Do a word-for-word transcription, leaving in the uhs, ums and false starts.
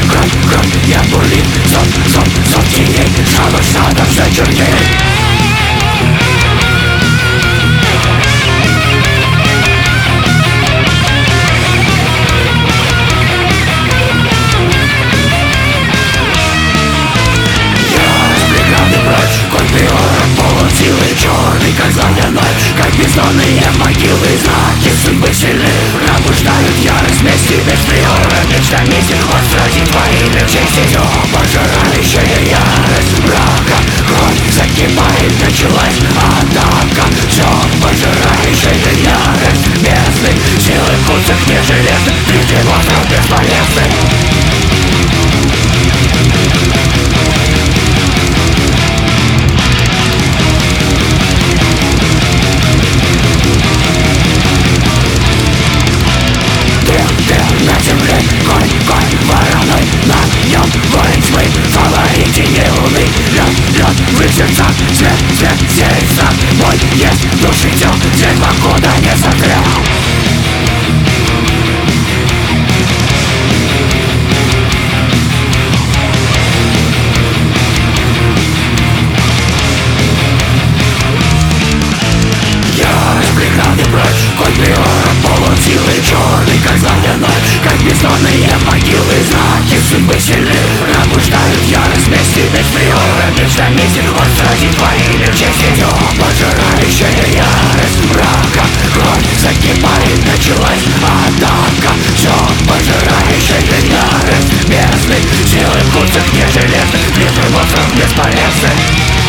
Кровь, кровь, я бурлит, зов, зов, зов теней, жалость сада все черней. Силы черный, как знамя ночь, как бездонные могилы, знаки судьбы сильны, пробуждают ярость мести без приора. Мечта мести, ход сразит во имя чести, все пожирающая ярость мрака. Кровь закипает, началась атака, все пожирающая ярость бездны. Силы в куцах не железных, битвы остров бесполезны. На земле конь, конь вороной, на нем воин тьмы, фаворит тени луны. Лед, лед в их сердцах, свет, свет, сеет страх. Бой есть души тел, зверь покуда не созрел. Преграды прочь, конь приора, полон силы черный, как знамя ночь, как бездонные могилы, знаки судьбы сильны, пробуждают ярость мести без приора. Мечта мести, ход сразит во имя чести, все пожирающая ярость мрака. Кровь закипает, началась атака, все пожирающая ярость бездны. Силы в куцах не железных, битвы монстров бесполезны.